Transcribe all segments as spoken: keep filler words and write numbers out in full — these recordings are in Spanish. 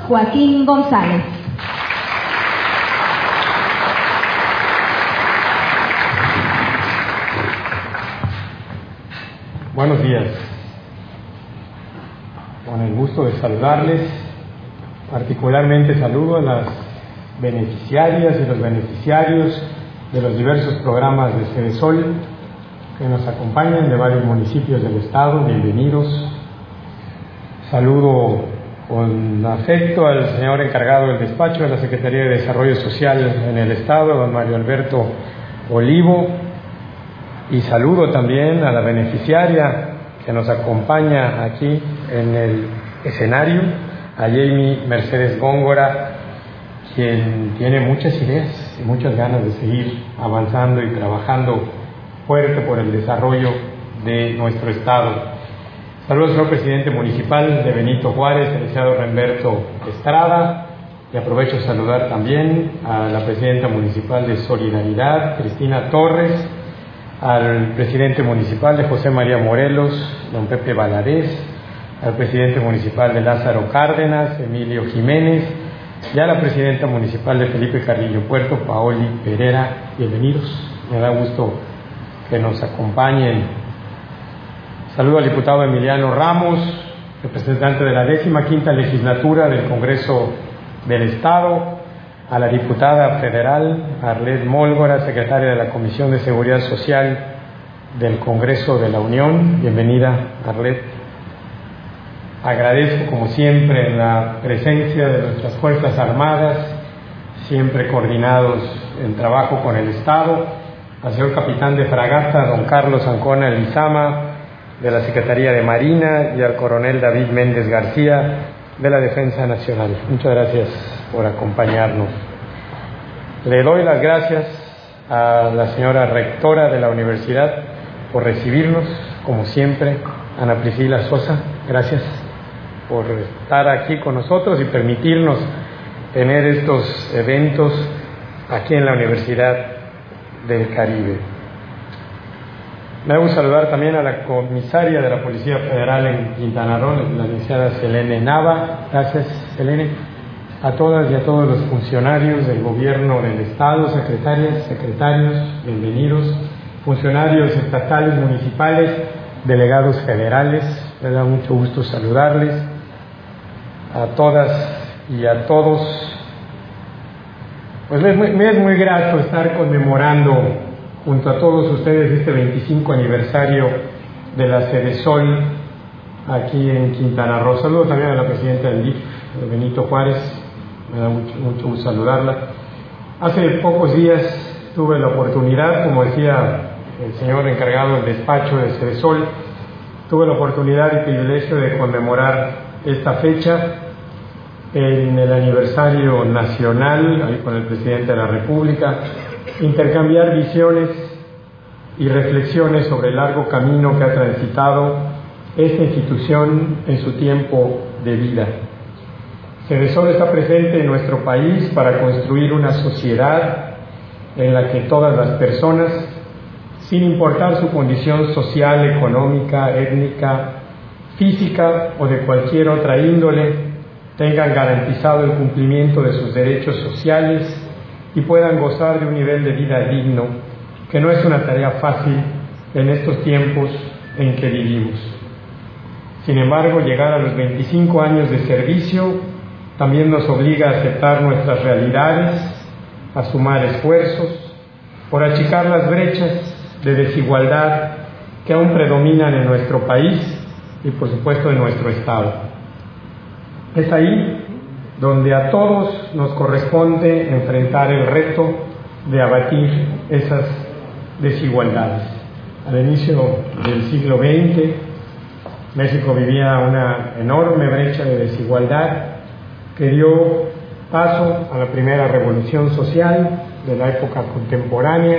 Joaquín González. Buenos días. Con el gusto de saludarles, particularmente saludo a las beneficiarias y los beneficiarios de los diversos programas de Cedesol que nos acompañan de varios municipios del estado. Bienvenidos. Saludo con afecto al señor encargado del despacho de la Secretaría de Desarrollo Social en el estado, don Mario Alberto Olivo, y saludo también a la beneficiaria que nos acompaña aquí en el escenario, a Jamie Mercedes Góngora, quien tiene muchas ideas y muchas ganas de seguir avanzando y trabajando fuerte por el desarrollo de nuestro estado. Saludos al señor presidente municipal de Benito Juárez, el licenciado Remberto Estrada, y aprovecho a saludar también a la presidenta municipal de Solidaridad, Cristina Torres, al presidente municipal de José María Morelos, don Pepe Valadez, al presidente municipal de Lázaro Cárdenas, Emilio Jiménez, y a la presidenta municipal de Felipe Carrillo Puerto, Paoli Pereira. Bienvenidos, me da gusto que nos acompañen. Saludo al diputado Emiliano Ramos, representante de la décima quinta legislatura del Congreso del Estado, a la diputada federal Arlet Mólgora, secretaria de la Comisión de Seguridad Social del Congreso de la Unión. Bienvenida, Arlet. Agradezco, como siempre, la presencia de nuestras Fuerzas Armadas, siempre coordinados en trabajo con el Estado, al señor capitán de fragata, don Carlos Ancona Lizama, de la Secretaría de Marina, y al coronel David Méndez García, de la Defensa Nacional. Muchas gracias por acompañarnos. Le doy las gracias a la señora rectora de la universidad por recibirnos, como siempre, Ana Priscila Sosa. Gracias por estar aquí con nosotros y permitirnos tener estos eventos aquí en la Universidad del Caribe. Me gusta saludar también a la comisaria de la Policía Federal en Quintana Roo, la licenciada Selene Nava. Gracias, Selene. A todas y a todos los funcionarios del gobierno del Estado, secretarias, secretarios, bienvenidos. Funcionarios estatales, municipales, delegados federales, me da mucho gusto saludarles. A todas y a todos. Pues me es muy, me es muy grato estar conmemorando junto a todos ustedes este veinticinco aniversario de la Cedesol aquí en Quintana Roo. Saludo también a la presidenta del D I F, Benito Juárez, me da mucho, mucho gusto saludarla. Hace pocos días tuve la oportunidad, como decía el señor encargado del despacho de Cedesol, tuve la oportunidad y privilegio de conmemorar esta fecha en el aniversario nacional, ahí con el presidente de la República, intercambiar visiones y reflexiones sobre el largo camino que ha transitado esta institución en su tiempo de vida. Cedesol está presente en nuestro país para construir una sociedad en la que todas las personas, sin importar su condición social, económica, étnica, física o de cualquier otra índole, tengan garantizado el cumplimiento de sus derechos sociales y puedan gozar de un nivel de vida digno, que no es una tarea fácil en estos tiempos en que vivimos. Sin embargo, llegar a los veinticinco años de servicio también nos obliga a aceptar nuestras realidades, a sumar esfuerzos por achicar las brechas de desigualdad que aún predominan en nuestro país y, por supuesto, en nuestro Estado. Es ahí donde a todos nos corresponde enfrentar el reto de abatir esas desigualdades. Al inicio del siglo veinte, México vivía una enorme brecha de desigualdad que dio paso a la primera revolución social de la época contemporánea.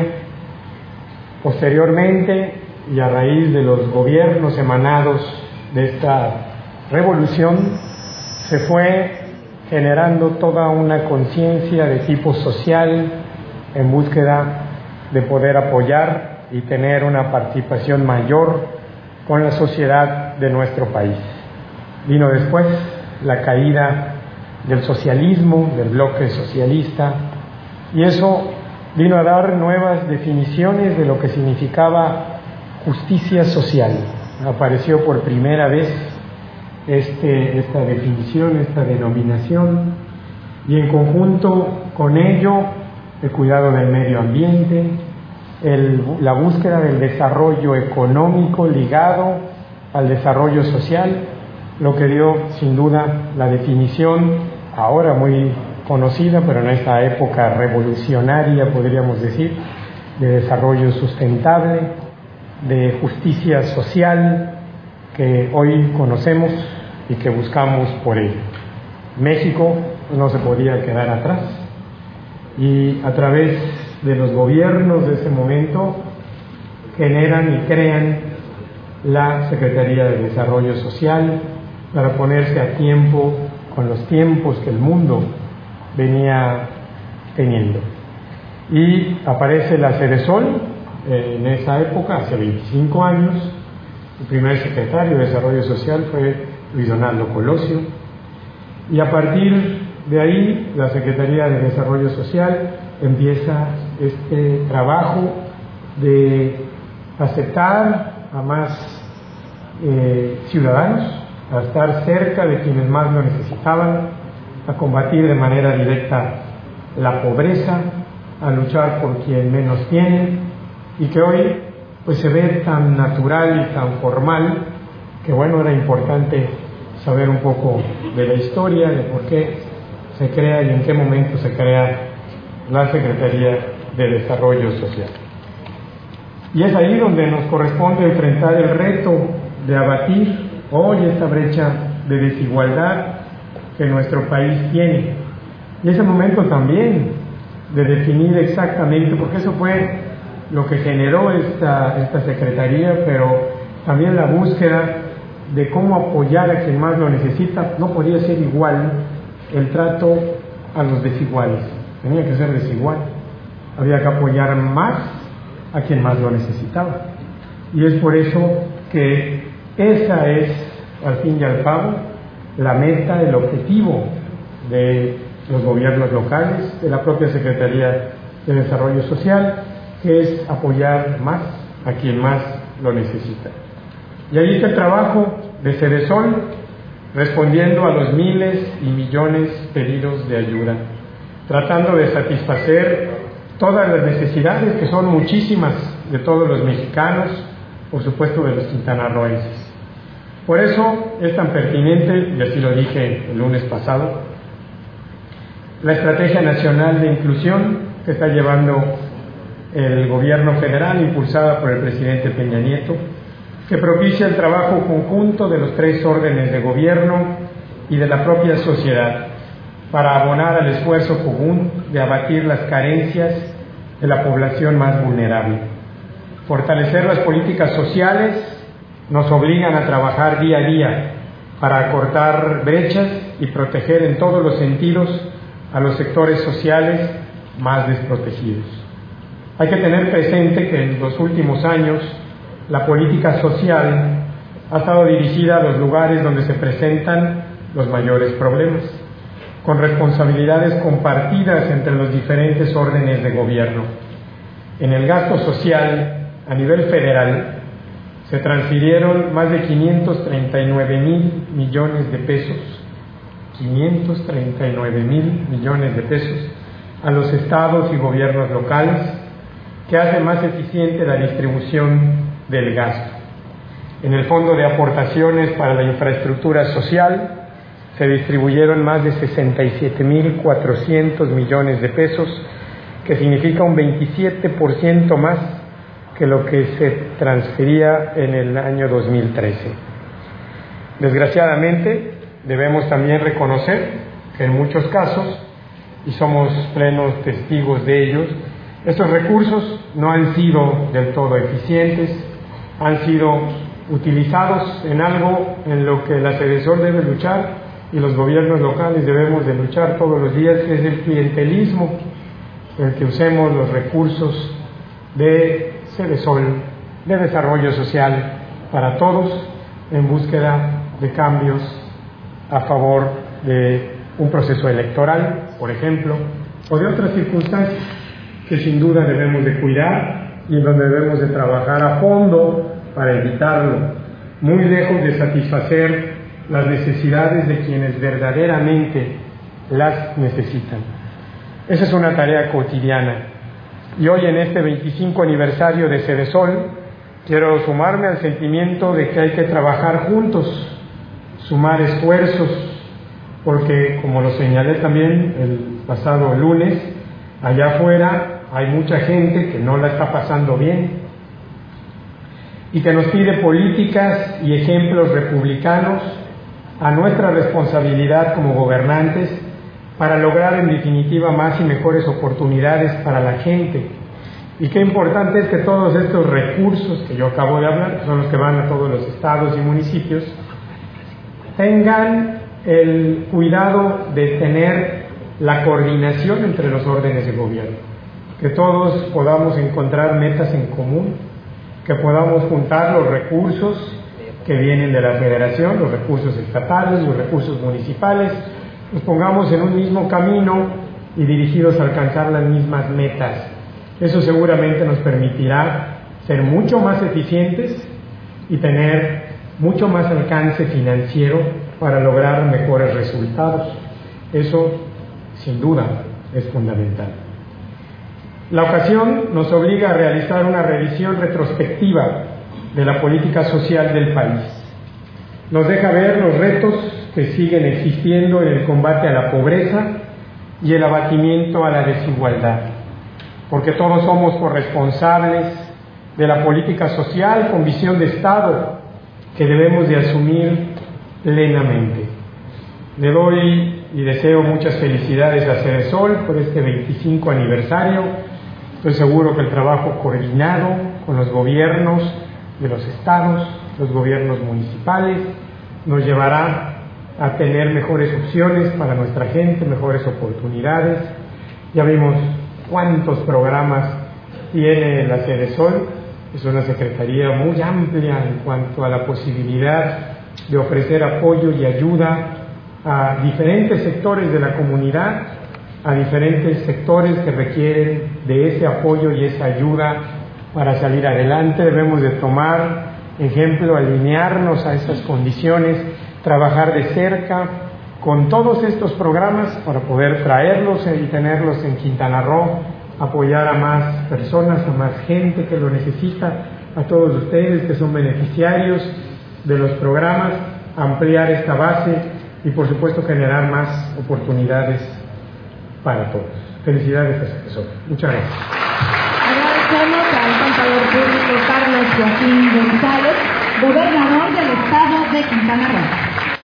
Posteriormente, y a raíz de los gobiernos emanados de esta revolución, se fue generando toda una conciencia de tipo social en búsqueda de poder apoyar y tener una participación mayor con la sociedad de nuestro país. Vino después la caída del socialismo, del bloque socialista, y eso vino a dar nuevas definiciones de lo que significaba justicia social. Apareció por primera vez este, esta definición, esta denominación, y en conjunto con ello el cuidado del medio ambiente, el, la búsqueda del desarrollo económico ligado al desarrollo social, lo que dio sin duda la definición ahora muy conocida, pero en esta época revolucionaria, podríamos decir, de desarrollo sustentable, de justicia social que hoy conocemos y que buscamos por ello. México no se podía quedar atrás y a través de los gobiernos de ese momento generan y crean la Secretaría de Desarrollo Social para ponerse a tiempo con los tiempos que el mundo venía teniendo. Y aparece la Cedesol eh, en esa época, hace veinticinco años. El primer secretario de Desarrollo Social fue Luis Donaldo Colosio, y a partir de ahí la Secretaría de Desarrollo Social empieza este trabajo de aceptar a más eh, ciudadanos, a estar cerca de quienes más lo necesitaban, a combatir de manera directa la pobreza, a luchar por quien menos tiene, y que hoy pues se ve tan natural y tan formal que bueno, era importante saber un poco de la historia, de por qué se crea y en qué momento se crea la Secretaría de Desarrollo Social. Y es ahí donde nos corresponde enfrentar el reto de abatir hoy esta brecha de desigualdad que nuestro país tiene. Y ese momento también de definir exactamente, porque eso fue lo que generó esta, esta Secretaría, pero también la búsqueda de cómo apoyar a quien más lo necesita. No podía ser igual el trato a los desiguales, tenía que ser desigual. Había que apoyar más a quien más lo necesitaba. Y es por eso que esa es, al fin y al cabo, la meta, el objetivo de los gobiernos locales, de la propia Secretaría de Desarrollo Social, que es apoyar más a quien más lo necesita. Y ahí está el trabajo de Cedesol, respondiendo a los miles y millones pedidos de ayuda, tratando de satisfacer todas las necesidades, que son muchísimas, de todos los mexicanos, por supuesto de los quintanarroenses. Por eso es tan pertinente, y así lo dije el lunes pasado, la Estrategia Nacional de Inclusión que está llevando el gobierno federal, impulsada por el presidente Peña Nieto, que propicia el trabajo conjunto de los tres órdenes de gobierno y de la propia sociedad para abonar al esfuerzo común de abatir las carencias de la población más vulnerable. Fortalecer las políticas sociales nos obligan a trabajar día a día para acortar brechas y proteger en todos los sentidos a los sectores sociales más desprotegidos. Hay que tener presente que en los últimos años la política social ha estado dirigida a los lugares donde se presentan los mayores problemas, con responsabilidades compartidas entre los diferentes órdenes de gobierno. En el gasto social a nivel federal se transfirieron más de quinientos treinta y nueve mil millones de pesos, quinientos treinta y nueve mil millones de pesos a los estados y gobiernos locales, que hace más eficiente la distribución del gasto. En el Fondo de Aportaciones para la Infraestructura Social se distribuyeron más de sesenta y siete mil cuatrocientos millones de pesos, que significa un veintisiete por ciento más que lo que se transfería en el año dos mil trece. Desgraciadamente, debemos también reconocer que en muchos casos, y somos plenos testigos de ellos, estos recursos no han sido del todo eficientes, han sido utilizados en algo en lo que la Cedesol debe luchar y los gobiernos locales debemos de luchar todos los días, que es el clientelismo, el que usemos los recursos de Cedesol, de desarrollo social para todos, en búsqueda de cambios a favor de un proceso electoral, por ejemplo, o de otras circunstancias que sin duda debemos de cuidar y en donde debemos de trabajar a fondo para evitarlo, muy lejos de satisfacer las necesidades de quienes verdaderamente las necesitan. Esa es una tarea cotidiana. Y hoy, en este veinticinco aniversario de Sedesol, quiero sumarme al sentimiento de que hay que trabajar juntos, sumar esfuerzos, porque, como lo señalé también el pasado lunes, allá afuera hay mucha gente que no la está pasando bien y que nos pide políticas y ejemplos republicanos a nuestra responsabilidad como gobernantes para lograr en definitiva más y mejores oportunidades para la gente. Y qué importante es que todos estos recursos que yo acabo de hablar, que son los que van a todos los estados y municipios, tengan el cuidado de tener la coordinación entre los órdenes de gobierno, que todos podamos encontrar metas en común, que podamos juntar los recursos que vienen de la federación, los recursos estatales, los recursos municipales, nos pongamos en un mismo camino y dirigidos a alcanzar las mismas metas. Eso seguramente nos permitirá ser mucho más eficientes y tener mucho más alcance financiero para lograr mejores resultados. Eso, sin duda, es fundamental. La ocasión nos obliga a realizar una revisión retrospectiva de la política social del país. Nos deja ver los retos que siguen existiendo en el combate a la pobreza y el abatimiento a la desigualdad, porque todos somos corresponsables de la política social con visión de Estado que debemos de asumir plenamente. Le doy y deseo muchas felicidades a Sedesol por este veinticinco aniversario. Estoy seguro que el trabajo coordinado con los gobiernos de los estados, los gobiernos municipales, nos llevará a tener mejores opciones para nuestra gente, mejores oportunidades. Ya vimos cuántos programas tiene la Sedesol. Es una secretaría muy amplia en cuanto a la posibilidad de ofrecer apoyo y ayuda a diferentes sectores de la comunidad, a diferentes sectores que requieren de ese apoyo y esa ayuda para salir adelante. Debemos de tomar ejemplo, alinearnos a esas condiciones, trabajar de cerca con todos estos programas para poder traerlos y tenerlos en Quintana Roo, apoyar a más personas, a más gente que lo necesita, a todos ustedes que son beneficiarios de los programas, ampliar esta base y por supuesto generar más oportunidades para todos. Felicidades, profesor. Muchas gracias. Agradecemos al contador público Carlos Joaquín González, gobernador del estado de Quintana Roo.